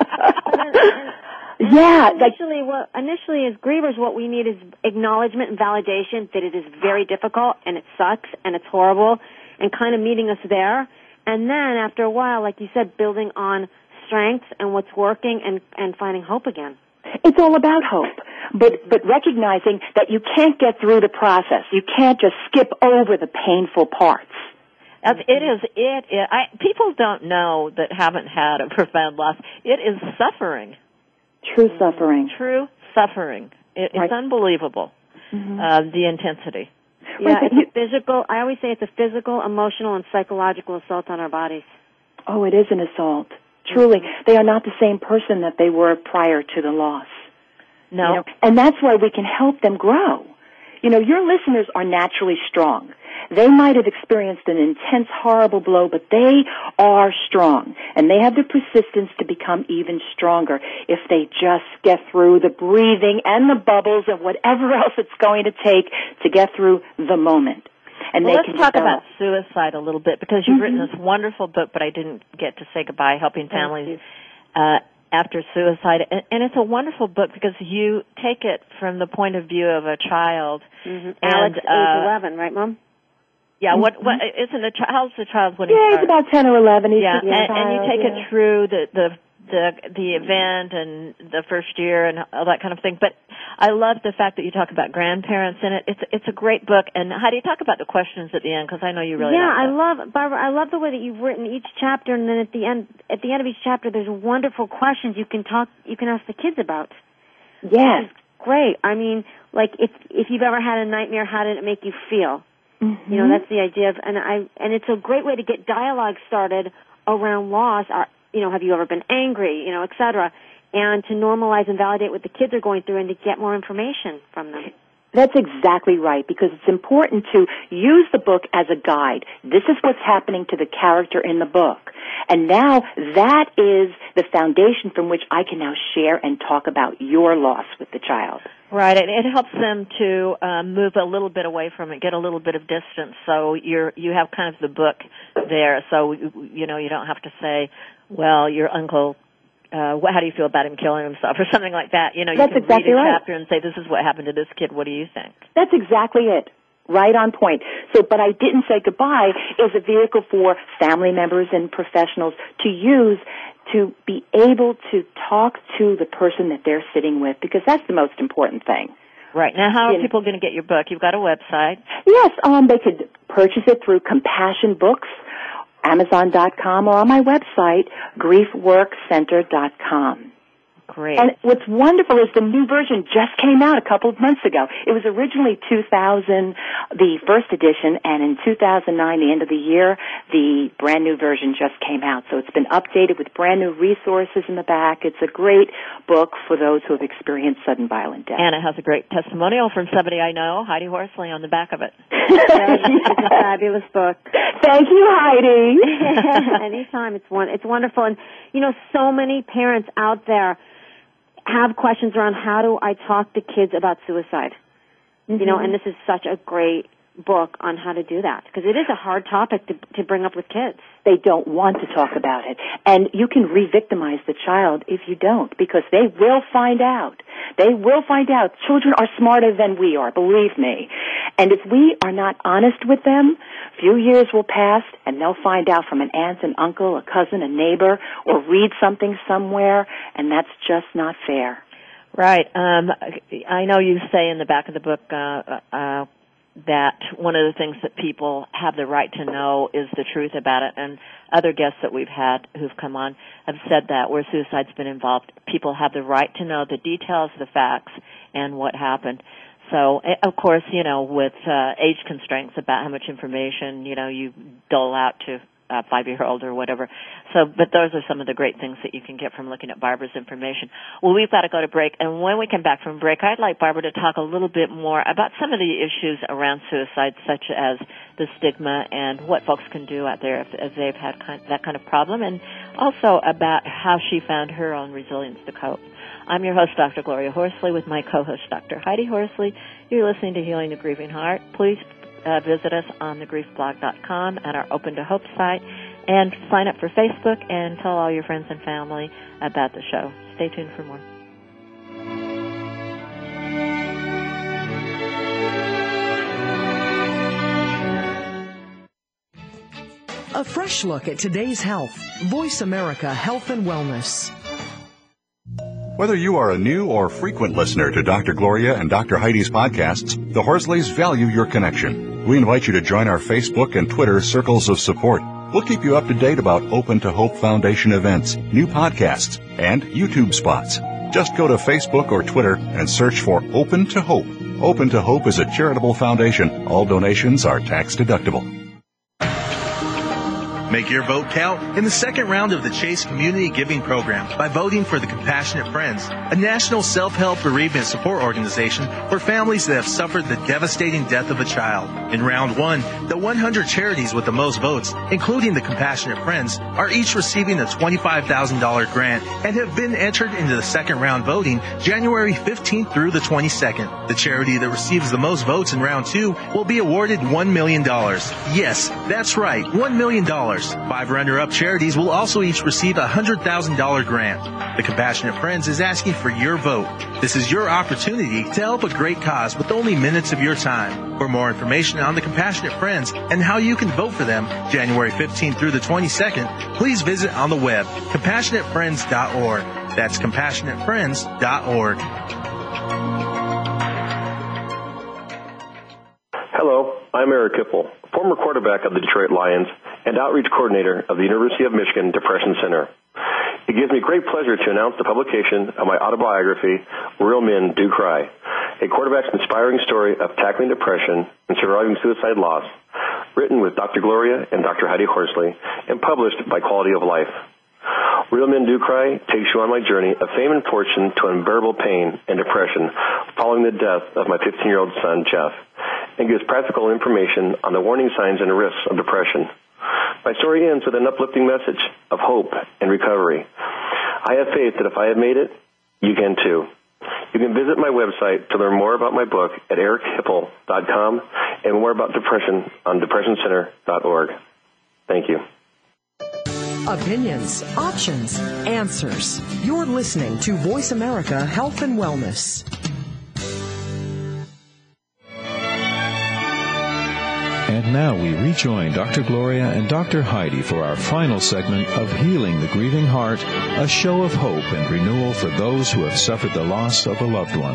her. Yeah. Like, Initially, what, initially, as grievers, what we need is acknowledgement and validation that it is very difficult and it sucks and it's horrible, and kind of meeting us there. And then, after a while, like you said, building on strengths and what's working and, and finding hope again. it's all about hope. But, but recognizing that you can't get through the process. You can't just skip over the painful parts. It is, it, it I, people don't know that haven't had a profound loss. It is suffering. True suffering. True suffering. It, Right. It's unbelievable, Mm-hmm. uh, the intensity. Yeah, it's a physical, I always say it's a physical, emotional, and psychological assault on our bodies. Oh, it is an assault. Truly. They are not the same person that they were prior to the loss. No. You know, and that's why we can help them grow. You know, your listeners are naturally strong. They might have experienced an intense, horrible blow, but they are strong. And they have the persistence to become even stronger if they just get through the breathing and the bubbles and whatever else it's going to take to get through the moment. And well, they let's can talk develop. about suicide a little bit, because you've Mm-hmm. written this wonderful book, but I didn't get to say goodbye, Helping Families uh, After Suicide. And, and it's a wonderful book because you take it from the point of view of a child. Mm-hmm. And, Alex, uh, age eleven, right, Mom? Yeah, what, what, isn't a child, how's the child when he Yeah, starts? he's about ten or eleven. He's Yeah, just a and, child, and you take yeah. it through the, the the the event and the first year and all that kind of thing. But I love the fact that you talk about grandparents in it. It's it's a great book. And how do you talk about the questions at the end? Because I know you really yeah, like I that. love, Barbara, I love the way that you've written each chapter, and then at the end, at the end of each chapter, there's wonderful questions you can talk, you can ask the kids about. Yes. Great. I mean, like if if you've ever had a nightmare, how did it make you feel? Mm-hmm. You know, that's the idea of, and I, and it's a great way to get dialogue started around loss. Or, you know, have you ever been angry? You know, et cetera, and to normalize and validate what the kids are going through, and to get more information from them. That's exactly right, because it's important to use the book as a guide. This is what's happening to the character in the book. And now that is the foundation from which I can now share and talk about your loss with the child. Right, and it helps them to um, move a little bit away from it, get a little bit of distance. So you're you have kind of the book there. So you know you don't have to say, well, your uncle. Uh, what, how do you feel about him killing himself or something like that? You know, you That's can exactly read a right. chapter and say, this is what happened to this kid. What do you think? That's exactly it. Right on point. So, but I didn't say goodbye is a vehicle for family members and professionals to use to be able to talk to the person that they're sitting with, because that's the most important thing. Right. Now, how are Yeah. people going to get your book? You've got a website. Yes, um, they could purchase it through Compassion Books, Amazon dot com, or on my website, grief work center dot com. Great. And what's wonderful is the new version just came out a couple of months ago. It was originally two thousand, the first edition, and in two thousand nine, the end of the year, the brand new version just came out. So it's been updated with brand new resources in the back. It's a great book for those who have experienced sudden violent death. And it has a great testimonial from somebody I know, Heidi Horsley, on the back of it. It's a fabulous book. Thank you, Heidi. Anytime, it's one. It's wonderful, and you know, so many parents out there have questions around how do I talk to kids about suicide. Mm-hmm. You know, and this is such a great book on how to do that, because it is a hard topic to to bring up with kids. They don't want to talk about it. And you can re-victimize the child if you don't, because they will find out. They will find out. Children are smarter than we are, believe me. And if we are not honest with them, a few years will pass and they'll find out from an aunt, an uncle, a cousin, a neighbor, or read something somewhere, and that's just not fair. Right. Um, I know you say in the back of the book uh, uh, that one of the things that people have the right to know is the truth about it, and other guests that we've had who've come on have said that where suicide's been involved, people have the right to know the details, the facts, and what happened. So, of course, you know, with uh, age constraints about how much information, you know, you dole out to a five-year-old or whatever. So, but those are some of the great things that you can get from looking at Barbara's information. Well, we've got to go to break, and when we come back from break, I'd like Barbara to talk a little bit more about some of the issues around suicide, such as the stigma and what folks can do out there if, if they've had kind, that kind of problem, and also about how she found her own resilience to cope. I'm your host, Doctor Gloria Horsley, with my co-host, Doctor Heidi Horsley. You're listening to Healing the Grieving Heart. Please uh, visit us on the grief blog dot com at our Open to Hope site, and sign up for Facebook and tell all your friends and family about the show. Stay tuned for more. A fresh look at today's health. Voice America Health and Wellness. Whether you are a new or frequent listener to Doctor Gloria and Doctor Heidi's podcasts, the Horsleys value your connection. We invite you to join our Facebook and Twitter circles of support. We'll keep you up to date about Open to Hope Foundation events, new podcasts, and YouTube spots. Just go to Facebook or Twitter and search for Open to Hope. Open to Hope is a charitable foundation. All donations are tax deductible. Make your vote count in the second round of the Chase Community Giving Program by voting for the Compassionate Friends, a national self-help bereavement support organization for families that have suffered the devastating death of a child. In round one, the one hundred charities with the most votes, including the Compassionate Friends, are each receiving a twenty-five thousand dollars grant and have been entered into the second round voting January fifteenth through the twenty-second. The charity that receives the most votes in round two will be awarded one million dollars. Yes, that's right, one million dollars. Five runner-up charities will also each receive a one hundred thousand dollars grant. The Compassionate Friends is asking for your vote. This is your opportunity to help a great cause with only minutes of your time. For more information on the Compassionate Friends and how you can vote for them January fifteenth through the twenty-second, please visit on the web, compassionate friends dot org. That's compassionate friends dot org. Hello, I'm Eric Kipple, former quarterback of the Detroit Lions and outreach coordinator of the University of Michigan Depression Center. It gives me great pleasure to announce the publication of my autobiography, Real Men Do Cry, a quarterback's inspiring story of tackling depression and surviving suicide loss, written with Doctor Gloria and Doctor Heidi Horsley, and published by Quality of Life. Real Men Do Cry takes you on my journey of fame and fortune to unbearable pain and depression following the death of my fifteen-year-old son, Jeff, and gives practical information on the warning signs and risks of depression. My story ends with an uplifting message of hope and recovery. I have faith that if I have made it, you can too. You can visit my website to learn more about my book at eric hipple dot com and more about depression on depression center dot org. Thank you. Opinions, options, answers. You're listening to Voice America Health and Wellness. And now we rejoin Doctor Gloria and Doctor Heidi for our final segment of Healing the Grieving Heart, a show of hope and renewal for those who have suffered the loss of a loved one.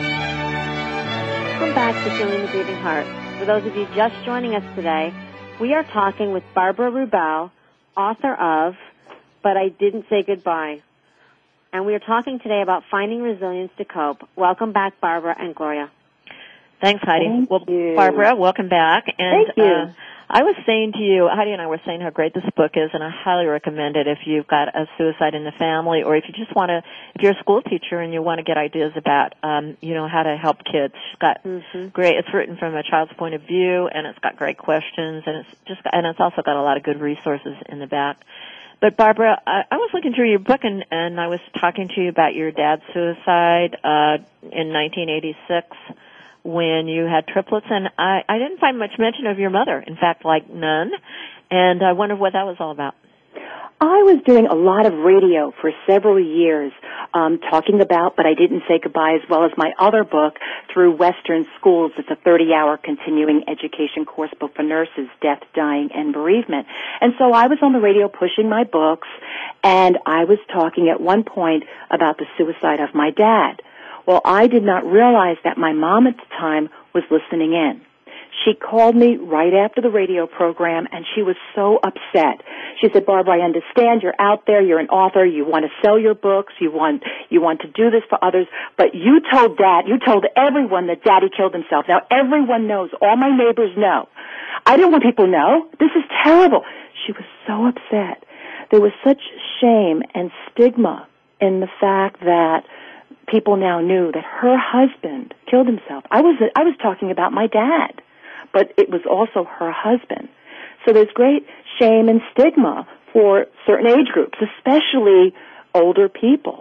Welcome back to Healing the Grieving Heart. For those of you just joining us today, we are talking with Barbara Rubel, author of But I Didn't Say Goodbye. And we are talking today about finding resilience to cope. Welcome back, Barbara and Gloria. Thanks, Heidi. Thank well, you. Barbara, welcome back. And, Thank you. Uh, I was saying to you, Heidi and I were saying how great this book is, and I highly recommend it if you've got a suicide in the family, or if you just want to, if you're a school teacher and you want to get ideas about, um, you know, how to help kids. It's got mm-hmm. great. It's written from a child's point of view, and it's got great questions, and it's just, and it's also got a lot of good resources in the back. But Barbara, I, I was looking through your book, and, and I was talking to you about your dad's suicide uh, in nineteen eighty-six. When you had triplets, and I, I didn't find much mention of your mother. In fact, like none. And I wondered what that was all about. I was doing a lot of radio for several years, um, talking about But I Didn't Say Goodbye, as well as my other book, Through Western Schools. It's a thirty-hour continuing education course book for nurses, death, dying, and bereavement. And so I was on the radio pushing my books, and I was talking at one point about the suicide of my dad. Well, I did not realize that my mom at the time was listening in. She called me right after the radio program, and she was so upset. She said, Barbara, I understand you're out there, you're an author, you want to sell your books, you want you want to do this for others, but you told Dad, you told everyone that Daddy killed himself. Now everyone knows, all my neighbors know. I didn't want people to know. This is terrible. She was so upset. There was such shame and stigma in the fact that people now knew that her husband killed himself. I was I was talking about my dad, but it was also her husband. So there's great shame and stigma for certain age groups, especially older people,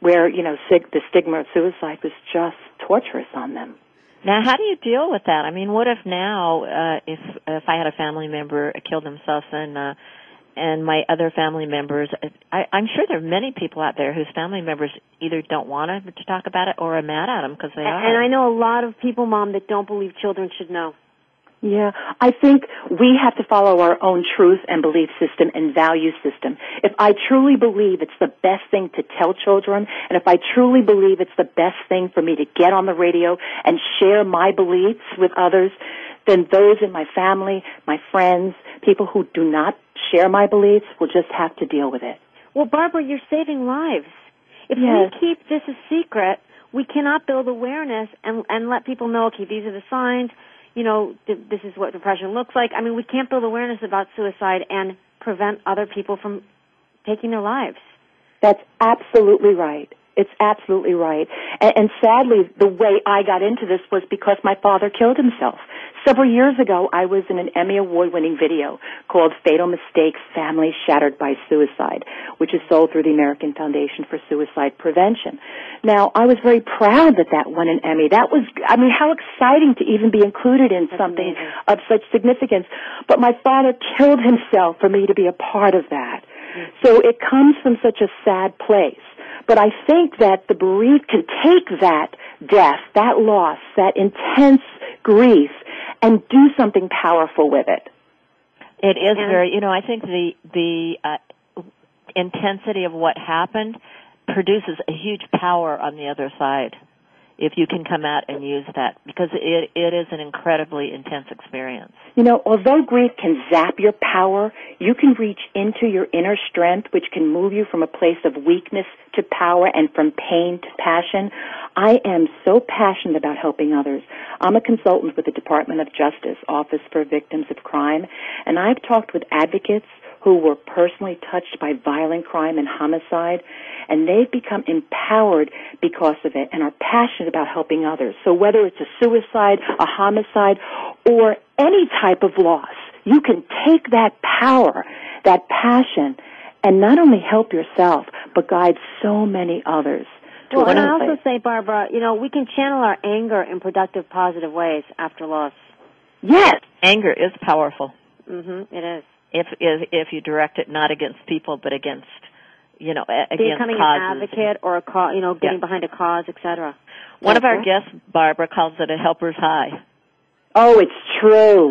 where, you know, sig- the stigma of suicide was just torturous on them. Now, how do you deal with that? I mean, what if now, uh, if if I had a family member kill themselves and uh, and my other family members, I, I'm sure there are many people out there whose family members either don't want to talk about it or are mad at them because they are. And I know a lot of people, Mom, that don't believe children should know. Yeah, I think we have to follow our own truth and belief system and value system. If I truly believe it's the best thing to tell children, and if I truly believe it's the best thing for me to get on the radio and share my beliefs with others, then those in my family, my friends, people who do not share my beliefs will just have to deal with it. Well, Barbara, you're saving lives. If Yes. we keep this a secret, we cannot build awareness and, and let people know, okay, these are the signs. You know, this is what depression looks like. I mean, we can't build awareness about suicide and prevent other people from taking their lives. That's absolutely right. It's absolutely right. And, and sadly, the way I got into this was because my father killed himself. Several years ago, I was in an Emmy Award-winning video called Fatal Mistakes, Families Shattered by Suicide, which is sold through the American Foundation for Suicide Prevention. Now, I was very proud that that won an Emmy. That was, I mean, how exciting to even be included in That's something amazing. of such significance. But my father killed himself for me to be a part of that. Mm-hmm. So it comes from such a sad place. But I think that the bereaved can take that death, that loss, that intense grief, and do something powerful with it. It is And- very, you know, I think the the uh, intensity of what happened produces a huge power on the other side if you can come out and use that, because it it is an incredibly intense experience. You know, although grief can zap your power, you can reach into your inner strength, which can move you from a place of weakness to power and from pain to passion. I am so passionate about helping others. I'm a consultant with the Department of Justice, Office for Victims of Crime, and I've talked with advocates who were personally touched by violent crime and homicide, and they've become empowered because of it and are passionate about helping others. So whether it's a suicide, a homicide, or any type of loss, you can take that power, that passion, and not only help yourself, but guide so many others. to Well, and I another also place. say, Barbara, you know, we can channel our anger in productive, positive ways after loss. Yes. Anger is powerful. Mm-hmm, it is. If if if you direct it not against people but against, you know, a- against Becoming causes. an advocate or a cause, you know, getting Yeah. behind a cause, et cetera. One of our Yeah. guests, Barbara, calls it a helper's high. Oh, it's true.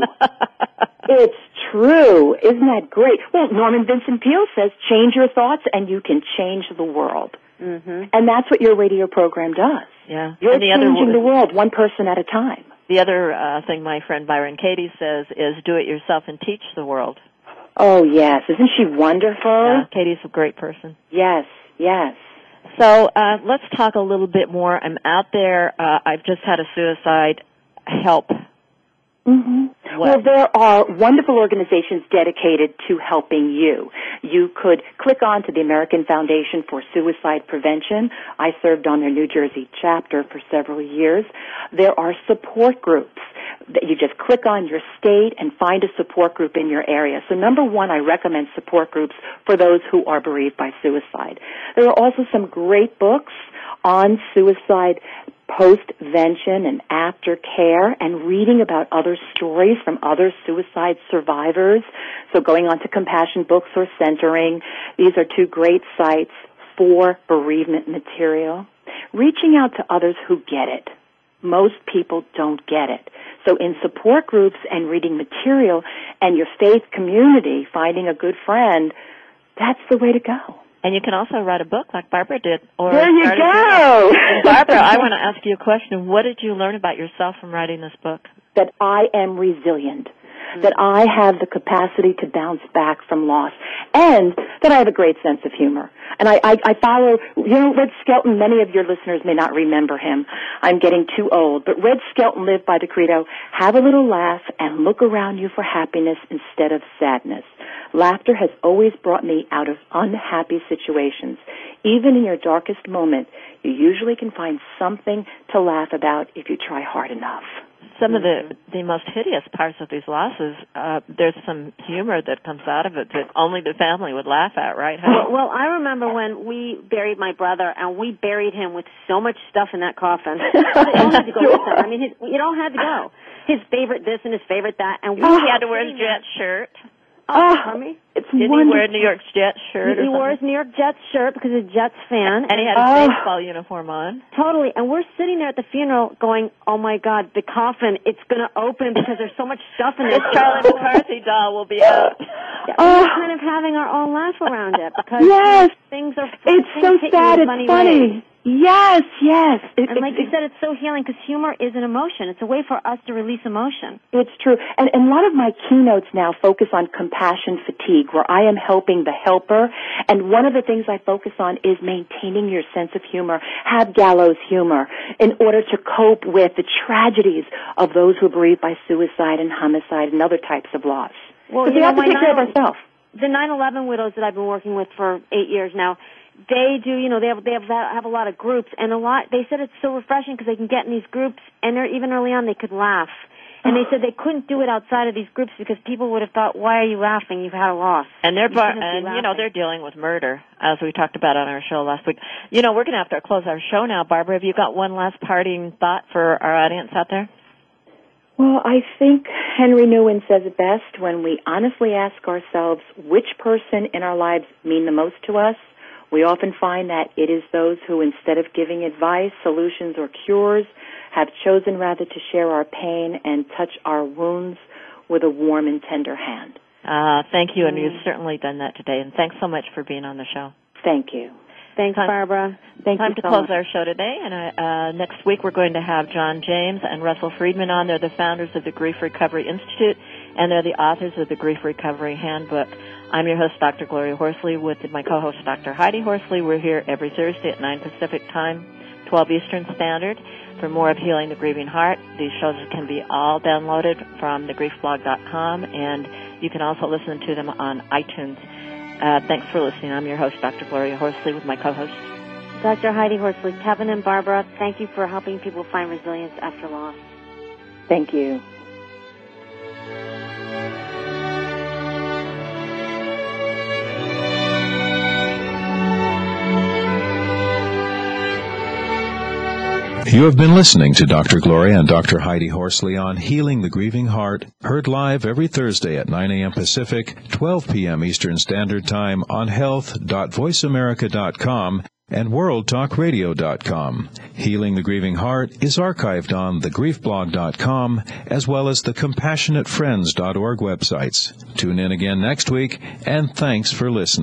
It's true. Isn't that great? Well, Norman Vincent Peale says, change your thoughts and you can change the world. Mm-hmm. And that's what your radio program does. Yeah. You're and the changing other, the world one person at a time. The other uh, thing my friend Byron Katie says is do it yourself and teach the world. Oh, yes. Isn't she wonderful? Uh, Katie's a great person. Yes, yes. So uh, let's talk a little bit more. I'm out there. Uh, I've just had a suicide. Help. Mm-hmm. Well, there are wonderful organizations dedicated to helping you. You could click on to the American Foundation for Suicide Prevention. I served on their New Jersey chapter for several years. There are support groups that you just click on your state and find a support group in your area. So number one, I recommend support groups for those who are bereaved by suicide. There are also some great books on suicide postvention and aftercare, and reading about other stories from other suicide survivors. So going on to Compassion Books or Centering. These are two great sites for bereavement material. Reaching out to others who get it. Most people don't get it. So in support groups and reading material and your faith community, finding a good friend, that's the way to go. And you can also write a book like Barbara did. Or there you start a go. video. And Barbara, I want to ask you a question. What did you learn about yourself from writing this book? That I am resilient, that I have the capacity to bounce back from loss, and that I have a great sense of humor. And I, I, I follow, you know, Red Skelton, many of your listeners may not remember him. I'm getting too old. But Red Skelton lived by the credo, have a little laugh and look around you for happiness instead of sadness. Laughter has always brought me out of unhappy situations. Even in your darkest moment, you usually can find something to laugh about if you try hard enough. some of the the most hideous parts of these losses, uh, there's some humor that comes out of it that only the family would laugh at, right? Well, well, I remember when we buried my brother, and we buried him with so much stuff in that coffin. You don't had to go with him. I mean, his, you don't have to go. His favorite this and his favorite that, and we oh, he had to wear his Jets shirt. Oh, oh it's Did wonderful. He wear a New York Jets shirt? He, he or wore his New York Jets shirt because he's a Jets fan. And he had a oh. baseball uniform on. Totally. And we're sitting there at the funeral going, oh, my God, the coffin, it's going to open because there's so much stuff in there. The Charlie McCarthy doll will be out. Yeah, oh. We're kind of having our own laugh around it because yes. things are It's things so sad. It's funny. Ways. Yes, yes. It, and like it, you said, it's so healing because humor is an emotion. It's a way for us to release emotion. It's true. And, and a lot of my keynotes now focus on compassion fatigue, where I am helping the helper. And one of the things I focus on is maintaining your sense of humor. Have gallows humor in order to cope with the tragedies of those who are bereaved by suicide and homicide and other types of loss. Well, we have to take care of ourselves. The nine eleven widows that I've been working with for eight years now, they do, you know, they have they have have a lot of groups, and a lot. They said it's so refreshing because they can get in these groups, and they're even early on they could laugh, and they said they couldn't do it outside of these groups because people would have thought, why are you laughing? You've had a loss. And they're bar- and you know they're dealing with murder, as we talked about on our show last week. You know, we're going to have to close our show now. Barbara, have you got one last parting thought for our audience out there? Well, I think Henry Nguyen says it best when we honestly ask ourselves which person in our lives mean the most to us. We often find that it is those who, instead of giving advice, solutions, or cures, have chosen rather to share our pain and touch our wounds with a warm and tender hand. Uh, thank you, and you've certainly done that today. And thanks so much for being on the show. Thank you. Thanks, time, Barbara. Thank time you to so close much. our show today. And uh, next week we're going to have John James and Russell Friedman on. They're the founders of the Grief Recovery Institute, and they're the authors of the Grief Recovery Handbook. I'm your host, Doctor Gloria Horsley, with my co-host, Doctor Heidi Horsley. We're here every Thursday at nine Pacific Time, twelve Eastern Standard. For more of Healing the Grieving Heart, these shows can be all downloaded from the grief blog dot com, and you can also listen to them on iTunes. Uh, thanks for listening. I'm your host, Doctor Gloria Horsley, with my co-host, Doctor Heidi Horsley. Kevin and Barbara, thank you for helping people find resilience after loss. Thank you. You have been listening to Doctor Gloria and Doctor Heidi Horsley on Healing the Grieving Heart, heard live every Thursday at nine a.m. Pacific, twelve p.m. Eastern Standard Time on health dot voice america dot com and world talk radio dot com. Healing the Grieving Heart is archived on the grief blog dot com as well as the compassionate friends dot org websites. Tune in again next week, and thanks for listening.